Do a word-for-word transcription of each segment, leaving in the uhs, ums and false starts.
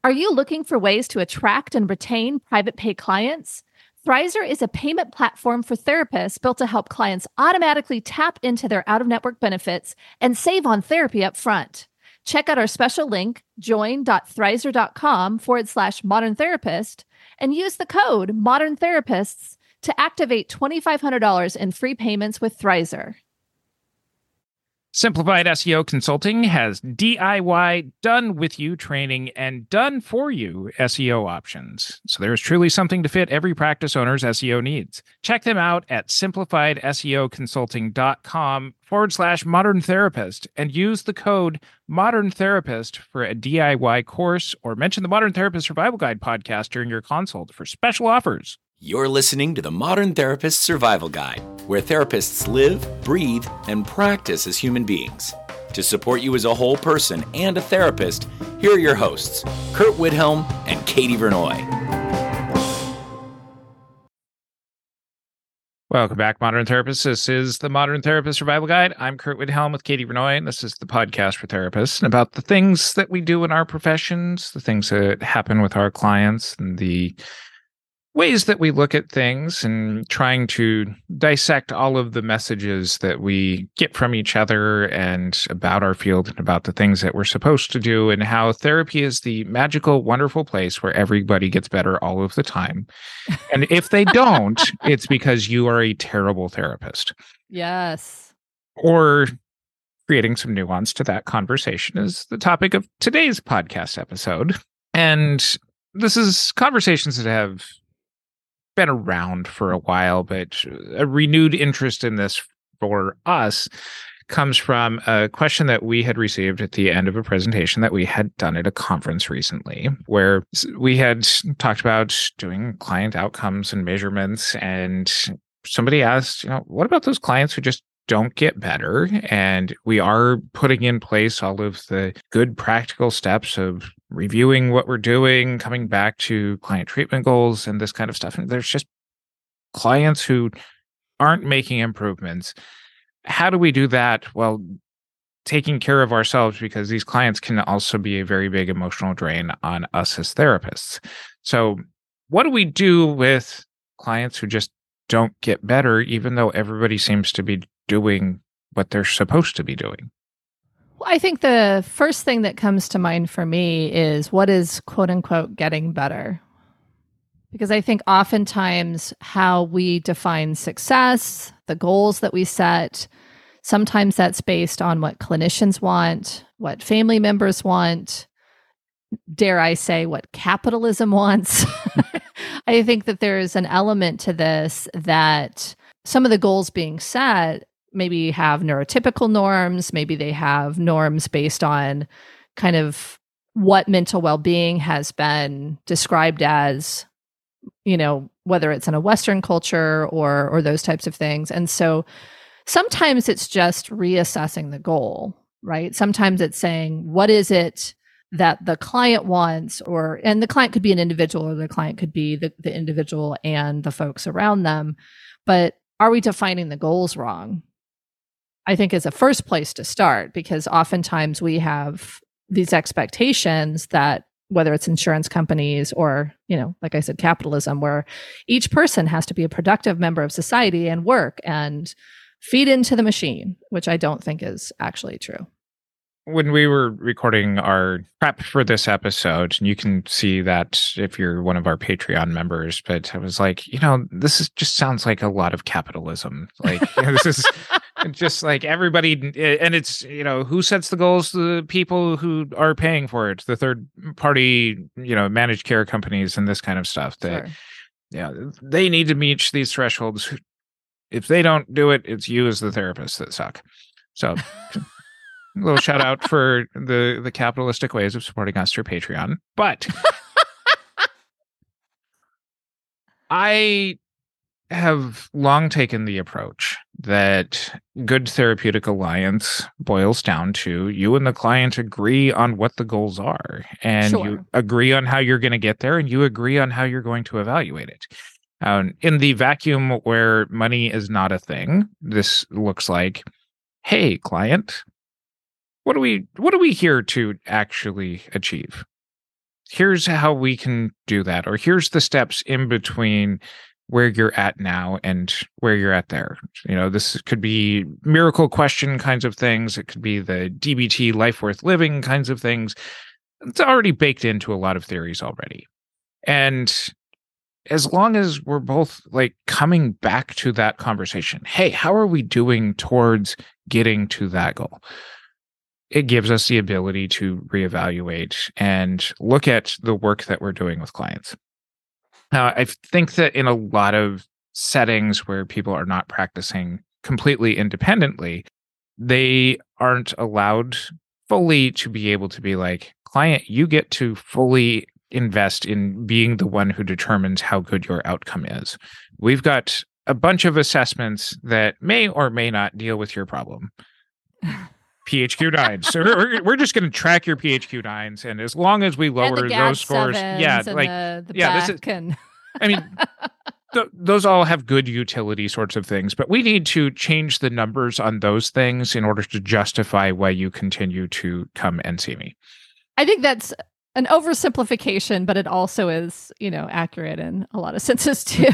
Are you looking for ways to attract and retain private pay clients? Thrizer is a payment platform for therapists built to help clients automatically tap into their out-of-network benefits and save on therapy up front. Check out our special link, join.thrizer.com forward slash modern therapist, and use the code modern therapists to activate twenty-five hundred dollars in free payments with Thrizer. Simplified S E O Consulting has D I Y, done-with-you training and done-for-you S E O options. So there is truly something to fit every practice owner's S E O needs. Check them out at simplifiedseoconsulting.com forward slash modern therapist and use the code modern therapist for a D I Y course, or mention the Modern Therapist Survival Guide podcast during your consult for special offers. You're listening to the Modern Therapist Survival Guide, where therapists live, breathe, and practice as human beings. To support you as a whole person and a therapist, here are your hosts, Kurt Widhelm and Katie Vernoy. Welcome back, Modern Therapists. This is the Modern Therapist Survival Guide. I'm Kurt Widhelm with Katie Vernoy, and this is the podcast for therapists and about the things that we do in our professions, the things that happen with our clients, and the ways that we look at things, and trying to dissect all of the messages that we get from each other and about our field and about the things that we're supposed to do, and how therapy is the magical, wonderful place where everybody gets better all of the time. And if they don't, it's because you are a terrible therapist. Yes. Or creating some nuance to that conversation is the topic of today's podcast episode. And this is conversations that have been around for a while, but a renewed interest in this for us comes from a question that we had received at the end of a presentation that we had done at a conference recently, where we had talked about doing client outcomes and measurements, and somebody asked, you know, what about those clients who just don't get better? And we are putting in place all of the good practical steps of reviewing what we're doing, coming back to client treatment goals and this kind of stuff. And there's just clients who aren't making improvements. How do we do that? Well, taking care of ourselves, because these clients can also be a very big emotional drain on us as therapists. So what do we do with clients who just don't get better, even though everybody seems to be doing what they're supposed to be doing? Well, I think the first thing that comes to mind for me is, what is quote unquote getting better? Because I think oftentimes how we define success, the goals that we set, sometimes that's based on what clinicians want, what family members want, dare I say, what capitalism wants. I think that there's an element to this that some of the goals being set maybe have neurotypical norms, maybe they have norms based on kind of what mental well-being has been described as, you know, whether it's in a Western culture or or those types of things. And so sometimes it's just reassessing the goal, right? Sometimes it's saying, what is it that the client wants, or, and the client could be an individual, or the client could be the, the individual and the folks around them. But are we defining the goals wrong? I think is a first place to start, because oftentimes we have these expectations that, whether it's insurance companies or, you know, like I said, capitalism, where each person has to be a productive member of society and work and feed into the machine, which I don't think is actually true. When we were recording our prep for this episode, and you can see that if you're one of our Patreon members, but I was like, you know, this is just sounds like a lot of capitalism. Like, you know, this is just like everybody, and it's, you know, who sets the goals? The people who are paying for it, the third party, you know, managed care companies and this kind of stuff. That, Sure. yeah, they need to meet these thresholds. If they don't do it, it's you as the therapist that suck. So a little shout out for the, the capitalistic ways of supporting us through Patreon. But I have long taken the approach that good therapeutic alliance boils down to you and the client agree on what the goals are, and Sure. you agree on how you're going to get there, and you agree on how you're going to evaluate it. Um, in the vacuum where money is not a thing, this looks like, hey, client, What are we what are we here to actually achieve? here's how we can do that, or here's the steps in between where you're at now and where you're at there. You know, this could be miracle question kinds of things. It could be the D B T life worth living kinds of things. It's already baked into a lot of theories already. And as long as we're both like coming back to that conversation, hey, how are we doing towards getting to that goal? It gives us the ability to reevaluate and look at the work that we're doing with clients. Now, I think that in a lot of settings where people are not practicing completely independently, they aren't allowed fully to be able to be like, client, you get to fully invest in being the one who determines how good your outcome is. We've got a bunch of assessments that may or may not deal with your problem. P H Q nines. So we're, we're just going to track your P H Q nines, and as long as we lower those scores, yeah, like the, the yeah, this is. And... I mean, th- those all have good utility sorts of things, but we need to change the numbers on those things in order to justify why you continue to come and see me. I think that's an oversimplification, but it also is, you know, accurate in a lot of senses too.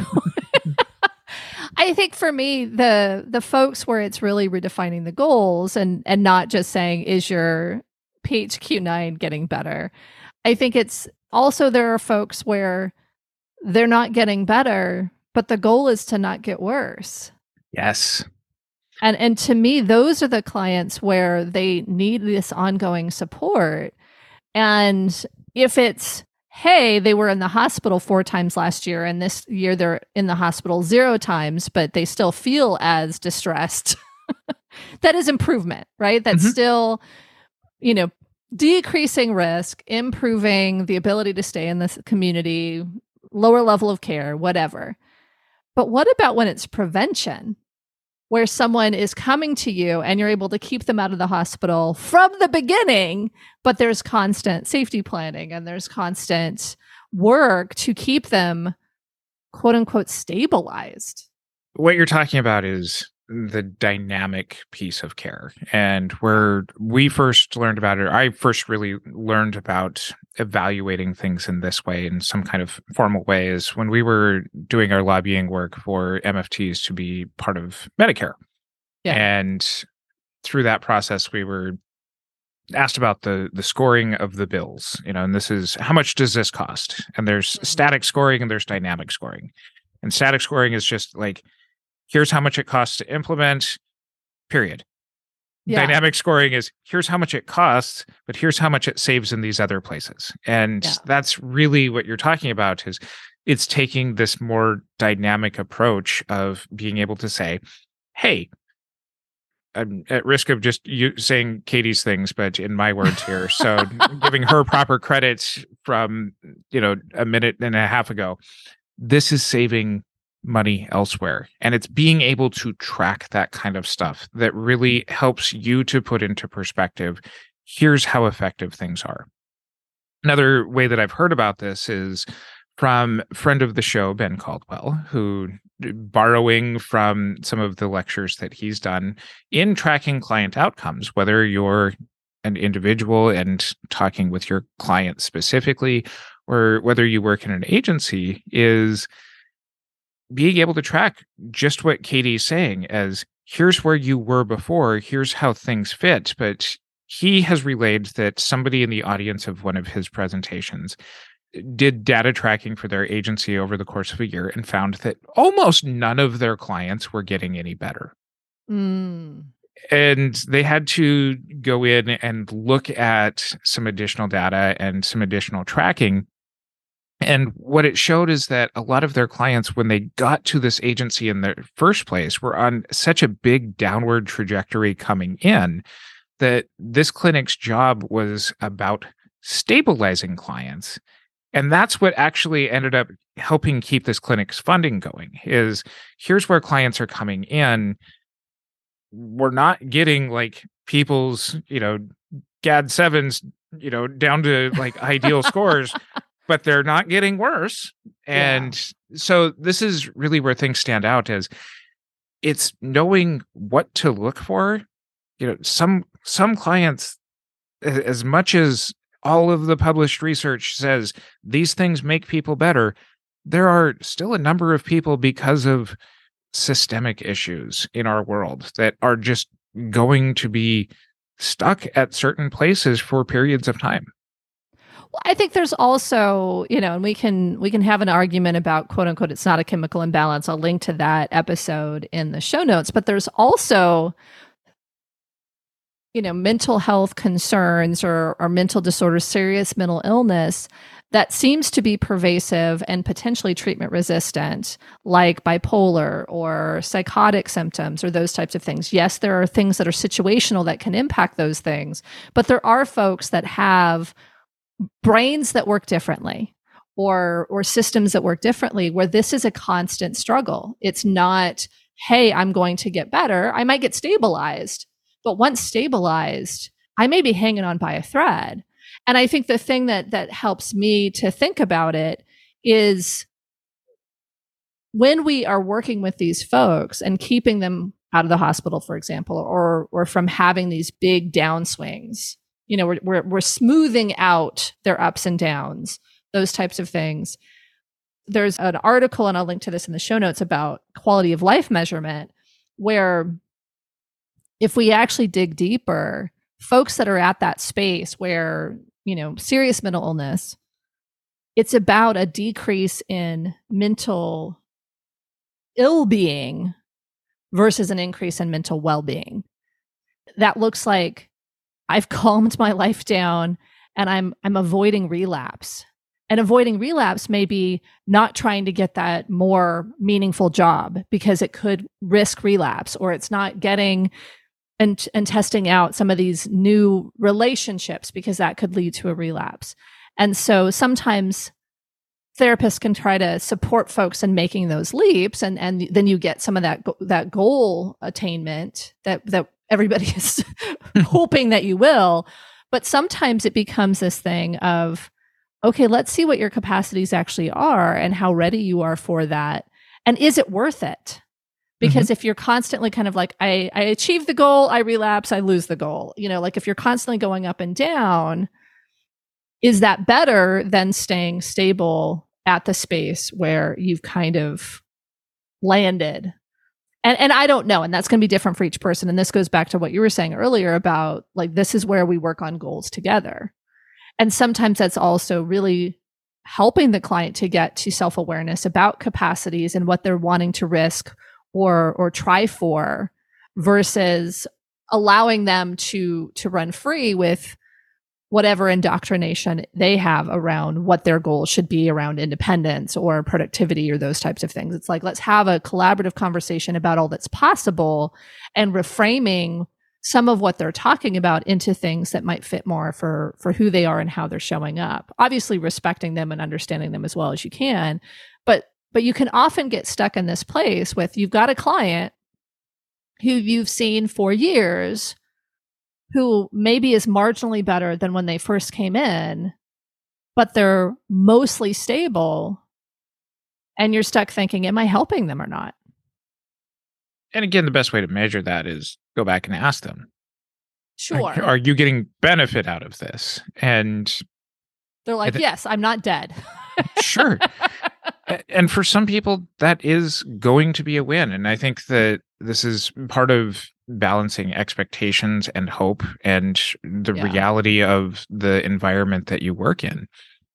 I think for me, the the folks where it's really redefining the goals and and not just saying, is your P H Q nine getting better? I think it's also there are folks where they're not getting better, but the goal is to not get worse. Yes. And and to me, those are the clients where they need this ongoing support. And if it's, hey, they were in the hospital four times last year, and this year they're in the hospital zero times, but they still feel as distressed, that is improvement, right? That's mm-hmm. still, you know, decreasing risk, improving the ability to stay in this community, lower level of care, whatever. But what about when it's prevention, where someone is coming to you and you're able to keep them out of the hospital from the beginning, but there's constant safety planning and there's constant work to keep them, quote unquote, stabilized? What you're talking about is the dynamic piece of care. And where we first learned about it, I first really learned about evaluating things in this way, in some kind of formal way, is when we were doing our lobbying work for M F Ts to be part of Medicare. Yeah. And through that process, we were asked about the the scoring of the bills, you know, and this is, how much does this cost? And there's mm-hmm. static scoring and there's dynamic scoring. And static scoring is just like, here's how much it costs to implement, period. Yeah. Dynamic scoring is, here's how much it costs, but here's how much it saves in these other places. And yeah. that's really what you're talking about, is it's taking this more dynamic approach of being able to say, hey, I'm at risk of just you saying Katie's things, but in my words here. So giving her proper credit from, you know, a minute and a half ago, this is saving money elsewhere. And it's being able to track that kind of stuff that really helps you to put into perspective, here's how effective things are. Another way that I've heard about this is from a friend of the show, Ben Caldwell, who, borrowing from some of the lectures that he's done in tracking client outcomes, whether you're an individual and talking with your client specifically, or whether you work in an agency, is being able to track just what Katie's saying as, here's where you were before, here's how things fit. But he has relayed that somebody in the audience of one of his presentations did data tracking for their agency over the course of a year and found that almost none of their clients were getting any better. Mm. And they had to go in and look at some additional data and some additional tracking. And what it showed is that a lot of their clients, when they got to this agency in the first place, were on such a big downward trajectory coming in that this clinic's job was about stabilizing clients. And that's what actually ended up helping keep this clinic's funding going, is here's where clients are coming in. We're not getting like people's, you know, G A D sevens, you know, down to like ideal scores, but they're not getting worse. And yeah. so this is really where things stand out, as it's knowing what to look for. You know, some, some clients, as much as all of the published research says these things make people better, there are still a number of people, because of systemic issues in our world, that are just going to be stuck at certain places for periods of time. Well, I think there's also, you know, and we can we can have an argument about quote unquote it's not a chemical imbalance. I'll link to that episode in the show notes, but there's also, you know, mental health concerns or or mental disorders, serious mental illness that seems to be pervasive and potentially treatment resistant, like bipolar or psychotic symptoms or those types of things. Yes, there are things that are situational that can impact those things, but there are folks that have brains that work differently or or systems that work differently where this is a constant struggle. It's not, hey, I'm going to get better. I might get stabilized, but once stabilized, I may be hanging on by a thread. And I think the thing that that helps me to think about it is when we are working with these folks and keeping them out of the hospital, for example, or or from having these big downswings, you know, we're, we're, we're smoothing out their ups and downs, those types of things. There's an article, and I'll link to this in the show notes, about quality of life measurement, where if we actually dig deeper, folks that are at that space where, you know, serious mental illness, it's about a decrease in mental ill-being versus an increase in mental well-being. That looks like I've calmed my life down and I'm I'm avoiding relapse. And avoiding relapse may be not trying to get that more meaningful job because it could risk relapse, or it's not getting and and testing out some of these new relationships because that could lead to a relapse. And so sometimes therapists can try to support folks in making those leaps, and and then you get some of that that goal attainment that that everybody is hoping that you will. But sometimes it becomes this thing of, okay, let's see what your capacities actually are and how ready you are for that. And is it worth it? Because mm-hmm. if you're constantly kind of like, I, I achieve the goal, I relapse, I lose the goal. You know, like if you're constantly going up and down, is that better than staying stable at the space where you've kind of landed? And and I don't know. And that's going to be different for each person. And this goes back to what you were saying earlier about, like, this is where we work on goals together. And sometimes that's also really helping the client to get to self-awareness about capacities and what they're wanting to risk or or try for, versus allowing them to to run free with whatever indoctrination they have around what their goals should be around independence or productivity or those types of things. It's like, let's have a collaborative conversation about all that's possible and reframing some of what they're talking about into things that might fit more for, for who they are and how they're showing up. Obviously respecting them and understanding them as well as you can. But, but you can often get stuck in this place with, you've got a client who you've seen for years who maybe is marginally better than when they first came in, but they're mostly stable. And you're stuck thinking, am I helping them or not? And again, the best way to measure that is go back and ask them. Sure. Are, are you getting benefit out of this? And they're like, th- yes, I'm not dead. Sure. And for some people, that is going to be a win. And I think that this is part of balancing expectations and hope and the yeah. reality of the environment that you work in.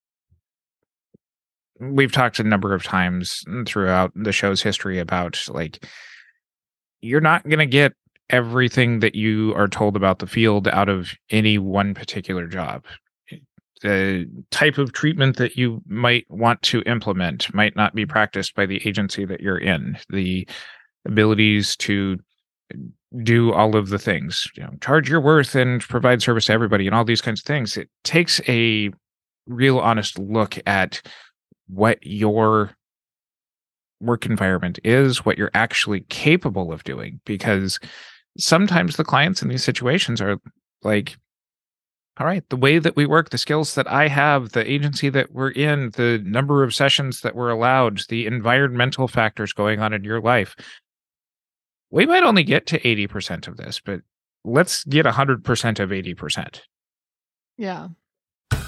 We've talked a number of times throughout the show's history about, like, you're not going to get everything that you are told about the field out of any one particular job. The type of treatment that you might want to implement might not be practiced by the agency that you're in. The abilities to do all of the things, you know, charge your worth and provide service to everybody and all these kinds of things. It takes a real honest look at what your work environment is, what you're actually capable of doing, because sometimes the clients in these situations are like, all right, the way that we work, the skills that I have, the agency that we're in, the number of sessions that we're allowed, the environmental factors going on in your life, we might only get to eighty percent of this, but let's get one hundred percent of eighty percent. Yeah.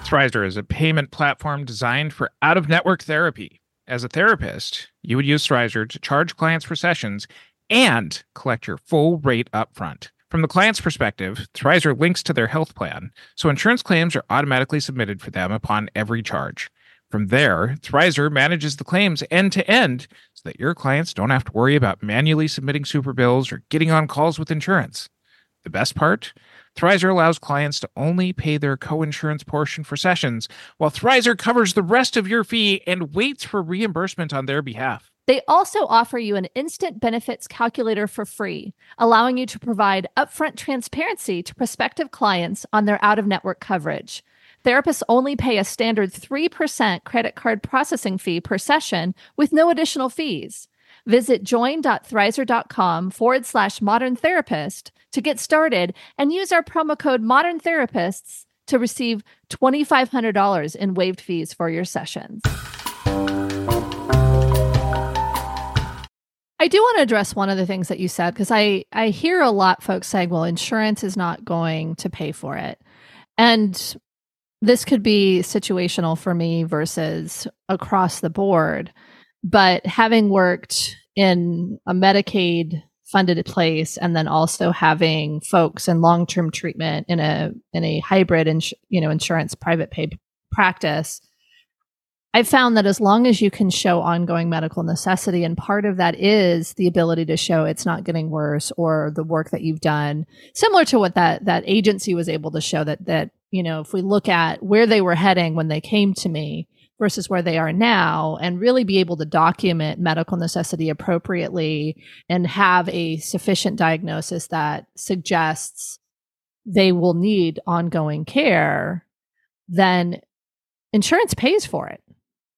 Thrizer is a payment platform designed for out-of-network therapy. As a therapist, you would use Thrizer to charge clients for sessions and collect your full rate upfront. From the client's perspective, Thrizer links to their health plan, so insurance claims are automatically submitted for them upon every charge. From there, Thrizer manages the claims end-to-end so that your clients don't have to worry about manually submitting super bills or getting on calls with insurance. The best part? Thrizer allows clients to only pay their co-insurance portion for sessions, while Thrizer covers the rest of your fee and waits for reimbursement on their behalf. They also offer you an instant benefits calculator for free, allowing you to provide upfront transparency to prospective clients on their out-of-network coverage. Therapists only pay a standard three percent credit card processing fee per session with no additional fees. Visit join.thrizer.com forward slash modern therapist to get started and use our promo code modern therapists to receive two thousand five hundred dollars in waived fees for your sessions. I do want to address one of the things that you said, because I, I hear a lot folks saying, well, insurance is not going to pay for it. And this could be situational for me versus across the board. But having worked in a Medicaid funded place and then also having folks in long-term treatment in a in a hybrid ins- you know insurance private pay practice, I've found that as long as you can show ongoing medical necessity, and part of that is the ability to show it's not getting worse, or the work that you've done, similar to what that that agency was able to show, that that you know if we look at where they were heading when they came to me versus where they are now, and really be able to document medical necessity appropriately and have a sufficient diagnosis that suggests they will need ongoing care, then insurance pays for it.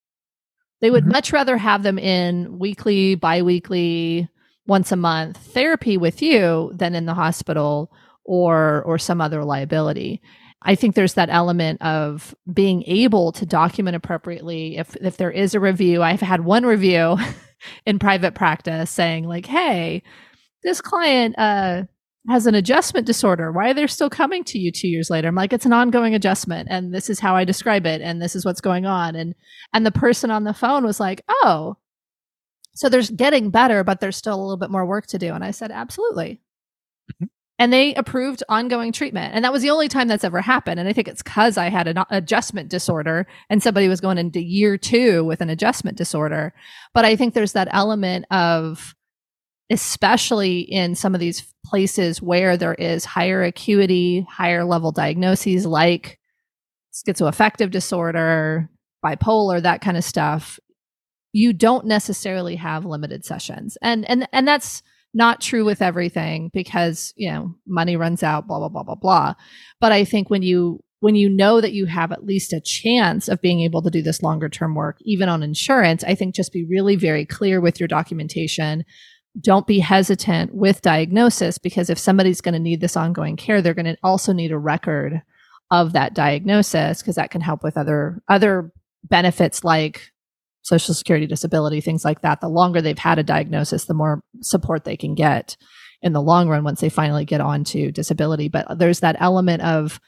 They would mm-hmm. much rather have them in weekly, biweekly, once a month therapy with you than in the hospital or or some other liability. I think there's that element of being able to document appropriately. If if there is a review, I've had one review in private practice saying like, hey, this client uh, has an adjustment disorder. Why are they still coming to you two years later? I'm like, it's an ongoing adjustment, and this is how I describe it, and this is what's going on. And and the person on the phone was like, oh, so there's getting better, but there's still a little bit more work to do. And I said, absolutely. Mm-hmm. And they approved ongoing treatment. And that was the only time that's ever happened. And I think it's because I had an adjustment disorder and somebody was going into year two with an adjustment disorder. But I think there's that element of, especially in some of these places where there is higher acuity, higher level diagnoses like schizoaffective disorder, bipolar, that kind of stuff, you don't necessarily have limited sessions. And and and that's not true with everything, because, you know, money runs out, blah, blah, blah, blah, blah. But I think when you when you know that you have at least a chance of being able to do this longer term work, even on insurance, I think just be really very clear with your documentation. Don't be hesitant with diagnosis, because if somebody's going to need this ongoing care, they're going to also need a record of that diagnosis, because that can help with other other benefits like Social Security, disability, things like that. The longer they've had a diagnosis, the more support they can get in the long run once they finally get onto disability. But there's that element of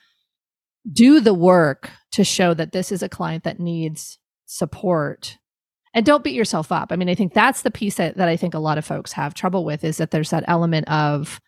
do the work to show that this is a client that needs support, and don't beat yourself up. I mean, I think that's the piece that, that I think a lot of folks have trouble with, is that there's that element of,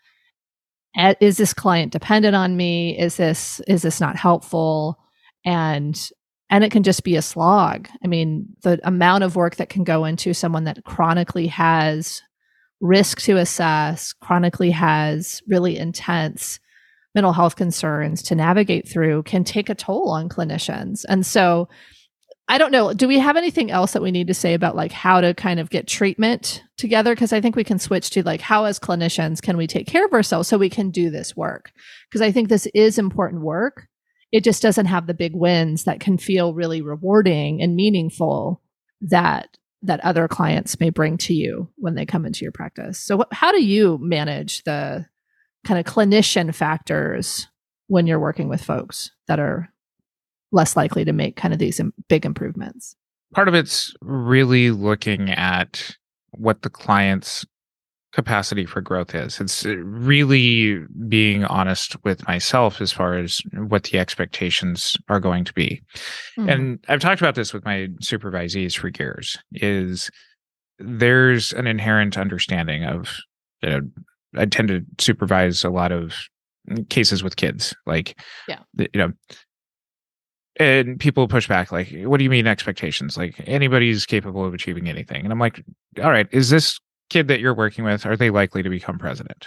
is this client dependent on me? Is this, is this not helpful? And And it can just be a slog. I mean, the amount of work that can go into someone that chronically has risk to assess, chronically has really intense mental health concerns to navigate through can take a toll on clinicians. And so I don't know, do we have anything else that we need to say about like how to kind of get treatment together? Because I think we can switch to like, how as clinicians can we take care of ourselves so we can do this work? Because I think this is important work. It just doesn't have the big wins that can feel really rewarding and meaningful that that other clients may bring to you when they come into your practice. So wh- how do you manage the kind of clinician factors when you're working with folks that are less likely to make kind of these im- big improvements? Part of it's really looking at what the client's capacity for growth is. It's really being honest with myself as far as what the expectations are going to be. Mm-hmm. And I've talked about this with my supervisees for years, is there's an inherent understanding of, you know, I tend to supervise a lot of cases with kids, like, yeah. you know, and people push back, like, what do you mean expectations? Like, anybody's capable of achieving anything. And I'm like, all right, is this kid that you're working with, are they likely to become president?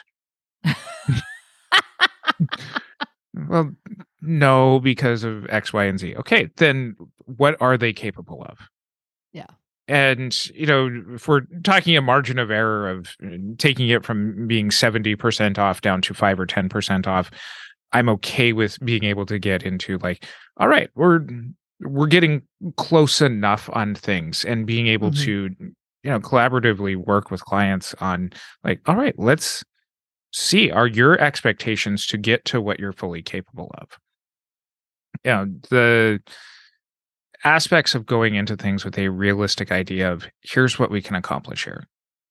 Well, no, because of X, Y, and Z. Okay, then what are they capable of? Yeah. And, you know, if we're talking a margin of error of taking it from being seventy percent off down to five or ten percent off, I'm okay with being able to get into like, all right, we're we're getting close enough on things and being able mm-hmm. to, you know, collaboratively work with clients on like, all right, let's see, are your expectations to get to what you're fully capable of? You know, the aspects of going into things with a realistic idea of here's what we can accomplish here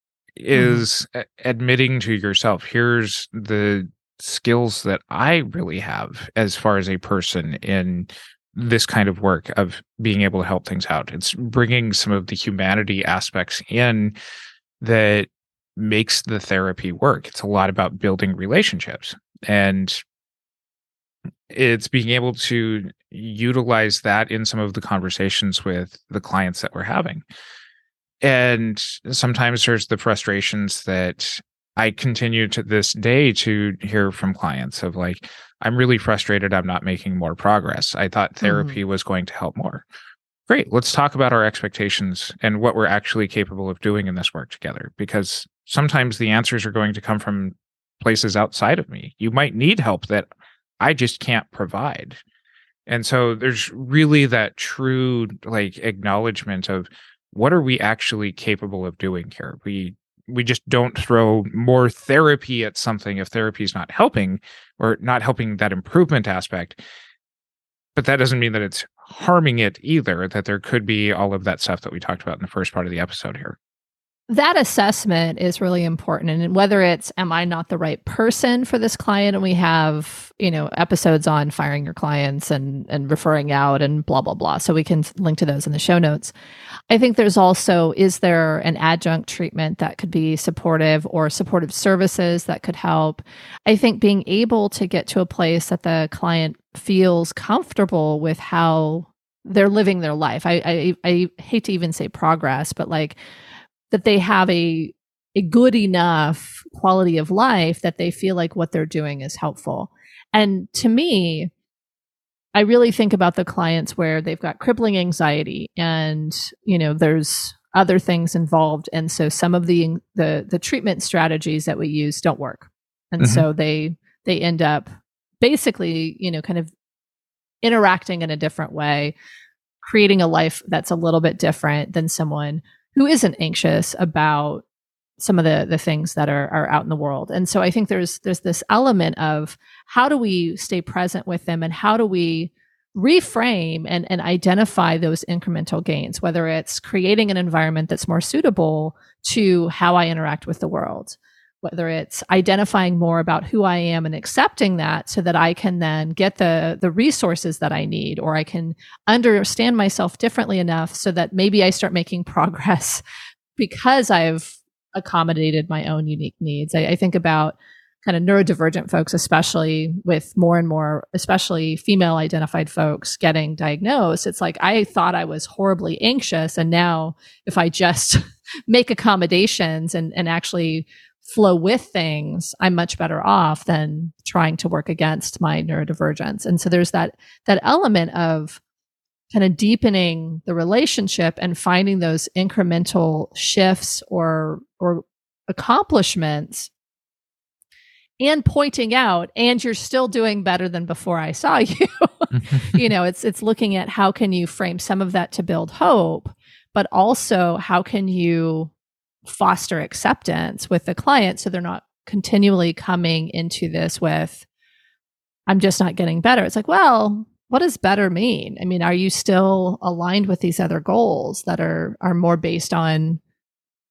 is mm-hmm. a- admitting to yourself, here's the skills that I really have as far as a person in this kind of work of being able to help things out. It's bringing some of the humanity aspects in that makes the therapy work. It's a lot about building relationships, and it's being able to utilize that in some of the conversations with the clients that we're having. And sometimes there's the frustrations that I continue to this day to hear from clients of like, I'm really frustrated I'm not making more progress. I thought therapy mm-hmm. was going to help more. Great. Let's talk about our expectations and what we're actually capable of doing in this work together, because sometimes the answers are going to come from places outside of me. You might need help that I just can't provide. And so there's really that true like acknowledgement of what are we actually capable of doing here? We we just don't throw more therapy at something if therapy is not helping or not helping that improvement aspect. But that doesn't mean that it's harming it either, that there could be all of that stuff that we talked about in the first part of the episode here. That assessment is really important. And whether it's, am I not the right person for this client? And we have, you know, episodes on firing your clients and, and referring out and blah, blah, blah. So we can link to those in the show notes. I think there's also, is there an adjunct treatment that could be supportive or supportive services that could help? I think being able to get to a place that the client feels comfortable with how they're living their life. I, I, I hate to even say progress, but like, that they have a a good enough quality of life that they feel like what they're doing is helpful. And to me, I really think about the clients where they've got crippling anxiety and, you know, there's other things involved. And so some of the the the treatment strategies that we use don't work. And mm-hmm. so they they end up basically, you know, kind of interacting in a different way, creating a life that's a little bit different than someone who isn't anxious about some of the the things that are are out in the world. And so I think there's there's this element of how do we stay present with them and how do we reframe and, and identify those incremental gains, whether it's creating an environment that's more suitable to how I interact with the world, whether it's identifying more about who I am and accepting that so that I can then get the the resources that I need, or I can understand myself differently enough so that maybe I start making progress because I've accommodated my own unique needs. I, I think about kind of neurodivergent folks, especially with more and more, especially female identified folks getting diagnosed. It's like, I thought I was horribly anxious. And now if I just make accommodations and, and actually flow with things, I'm much better off than trying to work against my neurodivergence. And so there's that that element of kind of deepening the relationship and finding those incremental shifts or or accomplishments and pointing out, and you're still doing better than before I saw you. You know, it's it's looking at how can you frame some of that to build hope, but also how can you foster acceptance with the client so they're not continually coming into this with, I'm just not getting better. It's like, well, what does better mean? I mean, are you still aligned with these other goals that are are more based on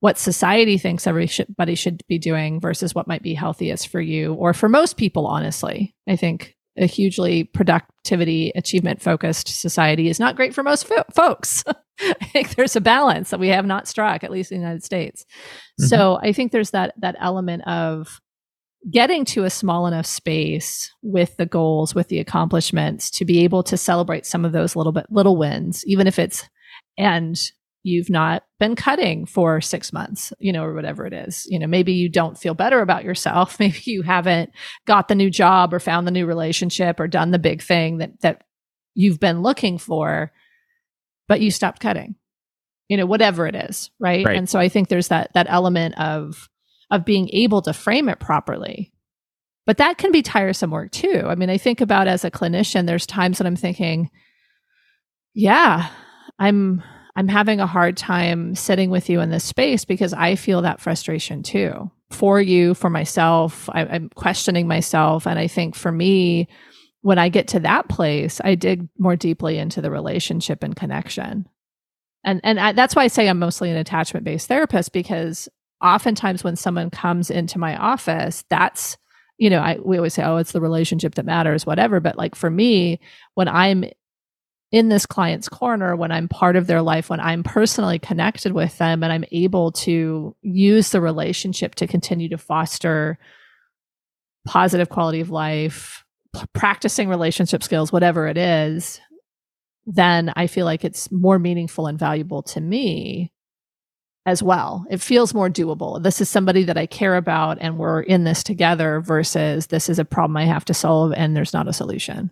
what society thinks everybody should be doing versus what might be healthiest for you or for most people, honestly. I think a hugely productivity, achievement focused society is not great for most fo- folks. I think there's a balance that we have not struck, at least in the United States. Mm-hmm. So I think there's that that element of getting to a small enough space with the goals, with the accomplishments, to be able to celebrate some of those little bit little wins, even if it's and you've not been cutting for six months, you know, or whatever it is. You know, maybe you don't feel better about yourself. Maybe you haven't got the new job or found the new relationship or done the big thing that that you've been looking for, but you stopped cutting. You know, whatever it is, right? Right. And so I think there's that that element of of being able to frame it properly. But that can be tiresome work too. I mean, I think about as a clinician, there's times when I'm thinking, yeah, I'm I'm having a hard time sitting with you in this space because I feel that frustration too, for you, for myself. I, I'm questioning myself. And I think for me, when I get to that place, I dig more deeply into the relationship and connection. And, and I, that's why I say I'm mostly an attachment-based therapist, because oftentimes when someone comes into my office, that's, you know, I, we always say, oh, it's the relationship that matters, whatever. But like for me, when I'm in this client's corner, when I'm part of their life, when I'm personally connected with them and I'm able to use the relationship to continue to foster positive quality of life, p- practicing relationship skills, whatever it is, then I feel like it's more meaningful and valuable to me as well. It feels more doable. This is somebody that I care about and we're in this together versus this is a problem I have to solve and there's not a solution.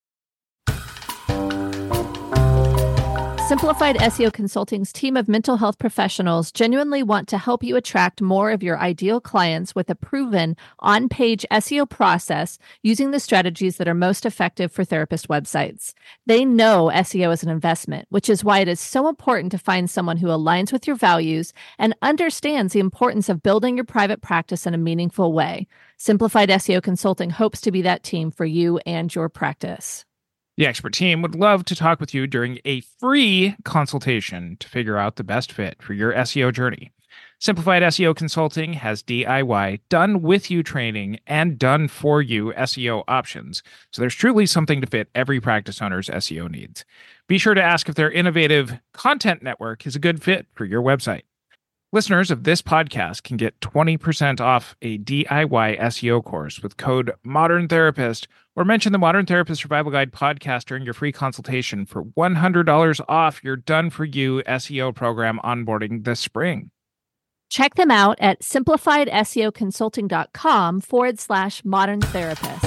Simplified S E O Consulting's team of mental health professionals genuinely want to help you attract more of your ideal clients with a proven on-page S E O process using the strategies that are most effective for therapist websites. They know S E O is an investment, which is why it is so important to find someone who aligns with your values and understands the importance of building your private practice in a meaningful way. Simplified S E O Consulting hopes to be that team for you and your practice. The expert team would love to talk with you during a free consultation to figure out the best fit for your S E O journey. Simplified S E O Consulting has D I Y, done with you training and done for you S E O options. So there's truly something to fit every practice owner's S E O needs. Be sure to ask if their innovative content network is a good fit for your website. Listeners of this podcast can get twenty percent off a D I Y S E O course with code Modern Therapist, or mention the Modern Therapist Survival Guide podcast during your free consultation for one hundred dollars off your done-for-you S E O program onboarding this spring. Check them out at simplifiedseoconsulting.com forward slash modern therapist.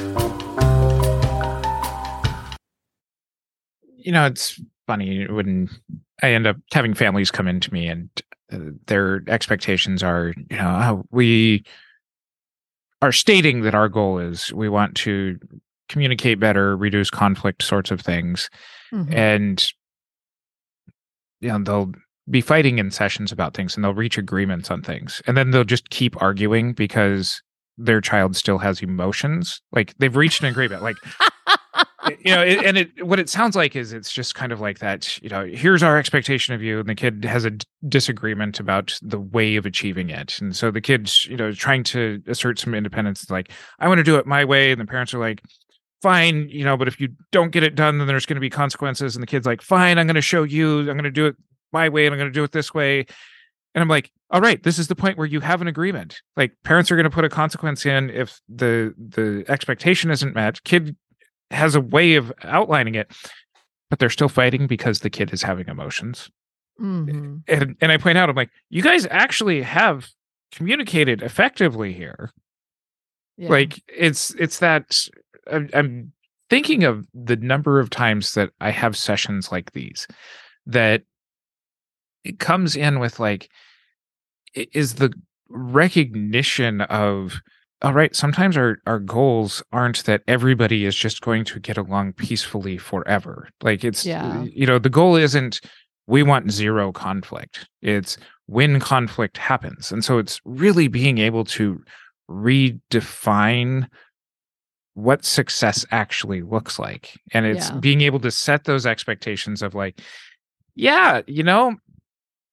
You know, it's funny when I end up having families come into me and uh, their expectations are, you know, oh, we are stating that our goal is we want to communicate better, reduce conflict sorts of things. Mm-hmm. And, you know, they'll be fighting in sessions about things and they'll reach agreements on things. And then they'll just keep arguing because their child still has emotions. Like they've reached an agreement. Like, you know, it, and it what it sounds like is it's just kind of like that, you know, here's our expectation of you. And the kid has a d- disagreement about the way of achieving it. And so the kid's, you know, trying to assert some independence, like, I want to do it my way. And the parents are like, fine, you know, but if you don't get it done, then there's going to be consequences. And the kid's like, fine, I'm going to show you, I'm going to do it my way and I'm going to do it this way. And I'm like, all right, this is the point where you have an agreement. Like parents are going to put a consequence in if the the expectation isn't met. Kid has a way of outlining it, but they're still fighting because the kid is having emotions. Mm-hmm. And and I point out, I'm like, you guys actually have communicated effectively here. Yeah. Like it's it's that I'm, I'm thinking of the number of times that I have sessions like these that it comes in with like, is the recognition of, all right, sometimes our, our goals aren't that everybody is just going to get along peacefully forever. Like it's, yeah. you know, the goal isn't we want zero conflict. It's when conflict happens. And so it's really being able to redefine what success actually looks like. And it's yeah. being able to set those expectations of like, yeah, you know,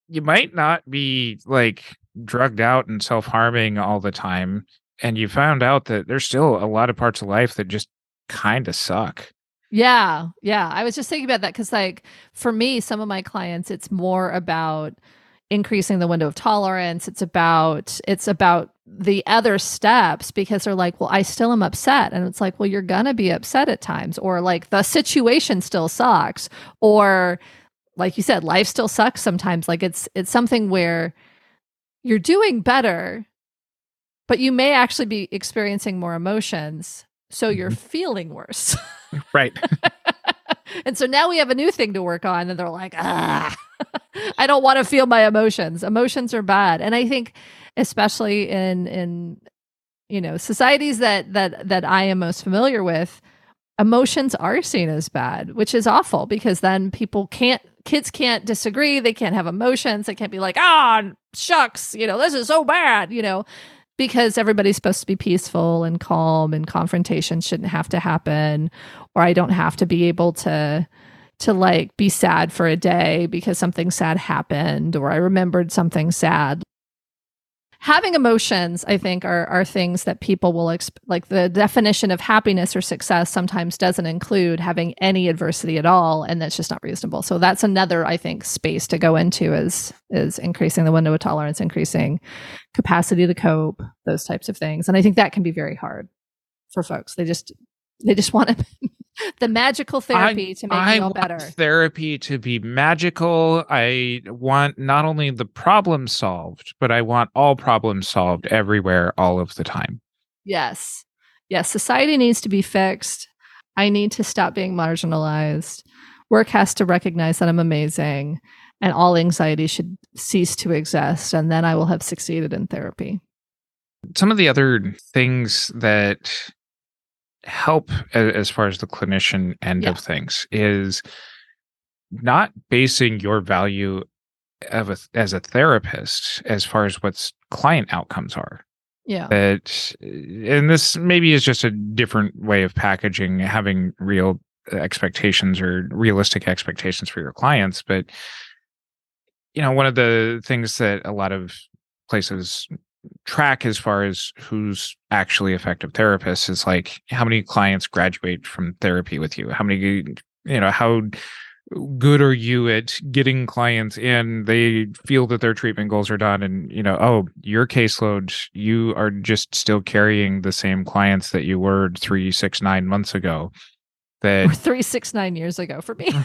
you might not be like drugged out and self-harming all the time. And you found out that there's still a lot of parts of life that just kind of suck. Yeah. Yeah. I was just thinking about that because, like, for me, some of my clients, it's more about increasing the window of tolerance. It's about, it's about the other steps because they're like, well, I still am upset. And it's like, well, you're going to be upset at times, or like the situation still sucks, or like you said, life still sucks sometimes. Like it's, it's something where you're doing better, but you may actually be experiencing more emotions. So you're mm-hmm. feeling worse. Right. And so now we have a new thing to work on. And they're like, ah, I don't want to feel my emotions. Emotions are bad. And I think especially in, in, you know, societies that, that, that I am most familiar with, emotions are seen as bad, which is awful because then people can't, kids can't disagree. They can't have emotions. They can't be like, ah, shucks, you know, this is so bad, you know, because everybody's supposed to be peaceful and calm and confrontation shouldn't have to happen, or I don't have to be able to, to like be sad for a day because something sad happened, or I remembered something sad. Having emotions, I think, are are things that people will exp- like. The definition of happiness or success sometimes doesn't include having any adversity at all, and that's just not reasonable. So that's another, I think, space to go into is is increasing the window of tolerance, increasing capacity to cope, those types of things. And I think that can be very hard for folks. They just they just want to the magical therapy I, to make I you all want better. Therapy to be magical. I want not only the problem solved, but I want all problems solved everywhere, all of the time. Yes. Yes. Society needs to be fixed. I need to stop being marginalized. Work has to recognize that I'm amazing, and all anxiety should cease to exist. And then I will have succeeded in therapy. Some of the other things that help as far as the clinician end yeah. of things is not basing your value of a, as a therapist as far as what's client outcomes are. Yeah. But, and this maybe is just a different way of packaging, having real expectations or realistic expectations for your clients. But, you know, one of the things that a lot of places track as far as who's actually effective therapists is like how many clients graduate from therapy with you, how many, you know, how good are you at getting clients in, they feel that their treatment goals are done, and you know, oh, your caseload, you are just still carrying the same clients that you were three six nine months ago, that or three six nine years ago for me.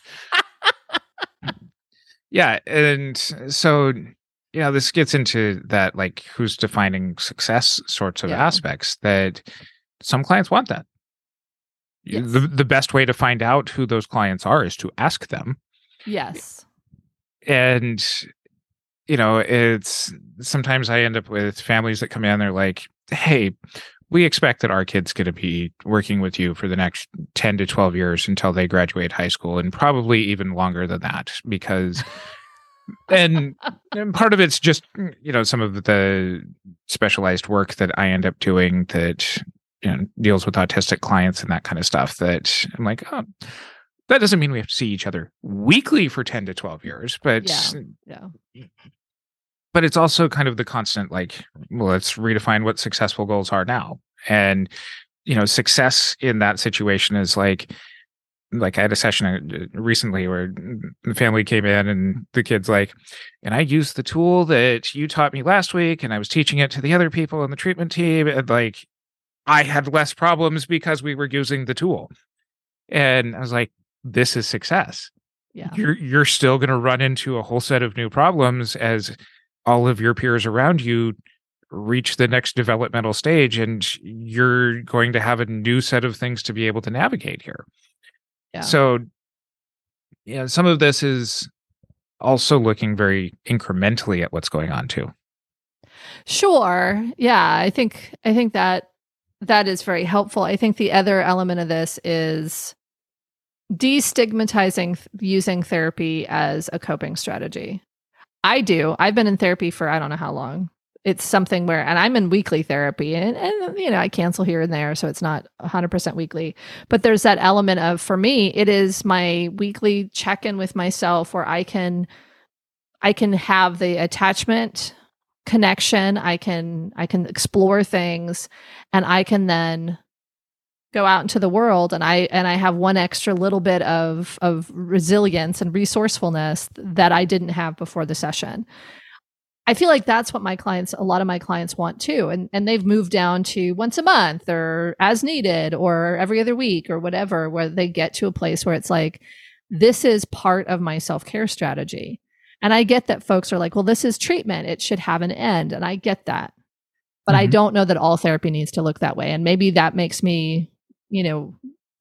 Yeah. And so you know, this gets into that, like, who's defining success sorts of yeah. aspects that some clients want that. Yes. The, the best way to find out who those clients are is to ask them. Yes. And, you know, it's sometimes I end up with families that come in, they're like, hey, we expect that our kid's going to be working with you for the next ten to twelve years until they graduate high school, and probably even longer than that, because and, and part of it's just, you know, some of the specialized work that I end up doing that, you know, deals with autistic clients and that kind of stuff, that I'm like, oh, that doesn't mean we have to see each other weekly for ten to twelve years, but yeah, yeah. But it's also kind of the constant, like, well, let's redefine what successful goals are now. And, you know, success in that situation is like, like I had a session recently where the family came in and the kid's like, and I used the tool that you taught me last week and I was teaching it to the other people in the treatment team. And like, I had less problems because we were using the tool. And I was like, this is success. Yeah. You're, you're still going to run into a whole set of new problems as all of your peers around you reach the next developmental stage, and you're going to have a new set of things to be able to navigate here. Yeah. So, you know, some of this is also looking very incrementally at what's going on too. Sure. Yeah. I think, I think that that is very helpful. I think the other element of this is destigmatizing th- using therapy as a coping strategy. I do. I've been in therapy for I don't know how long. It's something where, and I'm in weekly therapy, and, and you know, I cancel here and there, so it's not one hundred percent weekly. But there's that element of, for me, it is my weekly check-in with myself where I can I can have the attachment connection. I can, I can explore things, and I can then go out into the world, and I, and I have one extra little bit of, of resilience and resourcefulness that I didn't have before the session. I feel like that's what my clients, a lot of my clients want too. And, and they've moved down to once a month or as needed or every other week or whatever, where they get to a place where it's like, this is part of my self-care strategy. And I get that folks are like, well, this is treatment. It should have an end. And I get that. But mm-hmm. I don't know that all therapy needs to look that way. And maybe that makes me, you know,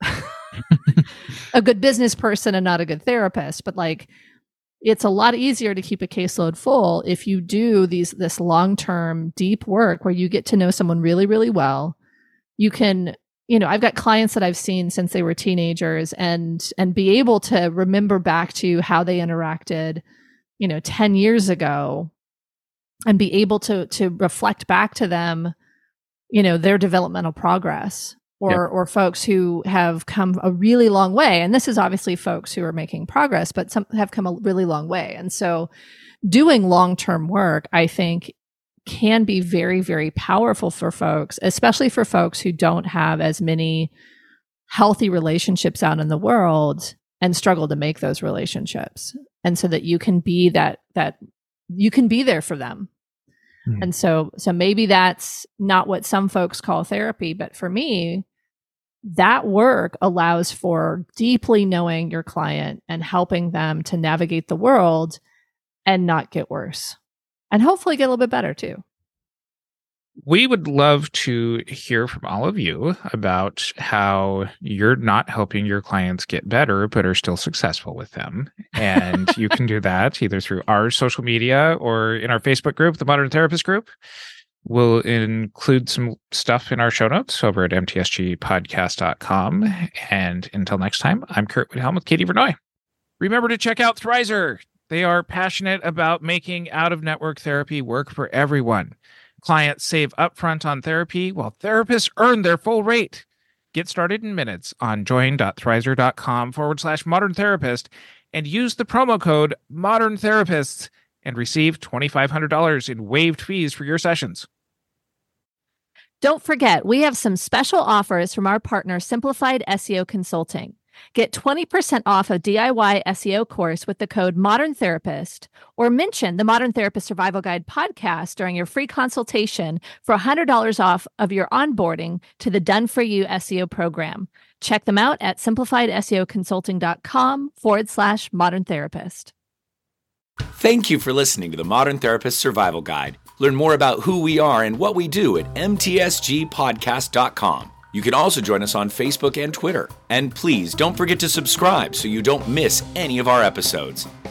a good business person and not a good therapist. But like, it's a lot easier to keep a caseload full if you do these this long-term deep work where you get to know someone really, really well. You can, you know, I've got clients that I've seen since they were teenagers and and be able to remember back to how they interacted, you know, ten years ago, and be able to to reflect back to them, you know, their developmental progress. Or, yep. or folks who have come a really long way. And this is obviously folks who are making progress, but some have come a really long way. And so doing long-term work, I think, can be very, very powerful for folks, especially for folks who don't have as many healthy relationships out in the world and struggle to make those relationships. And so that you can be that, that you can be there for them. Mm. And so, so maybe that's not what some folks call therapy, but for me, that work allows for deeply knowing your client and helping them to navigate the world and not get worse, and hopefully get a little bit better too. We would love to hear from all of you about how you're not helping your clients get better, but are still successful with them. And you can do that either through our social media or in our Facebook group, the Modern Therapist Group. We'll include some stuff in our show notes over at m t s g podcast dot com. And until next time, I'm Kurt Woodhelm with Katie Vernoy. Remember to check out Thrizer. They are passionate about making out-of-network therapy work for everyone. Clients save upfront on therapy while therapists earn their full rate. Get started in minutes on join.thrizer.com forward slash modern therapist and use the promo code modern therapists and receive twenty-five hundred dollars in waived fees for your sessions. Don't forget, we have some special offers from our partner, Simplified S E O Consulting. Get twenty percent off a D I Y S E O course with the code Modern Therapist, or mention the Modern Therapist Survival Guide podcast during your free consultation for one hundred dollars off of your onboarding to the Done For You S E O program. Check them out at simplifiedseoconsulting.com forward slash modern therapist. Thank you for listening to the Modern Therapist Survival Guide. Learn more about who we are and what we do at m t s g podcast dot com. You can also join us on Facebook and Twitter. And please don't forget to subscribe so you don't miss any of our episodes.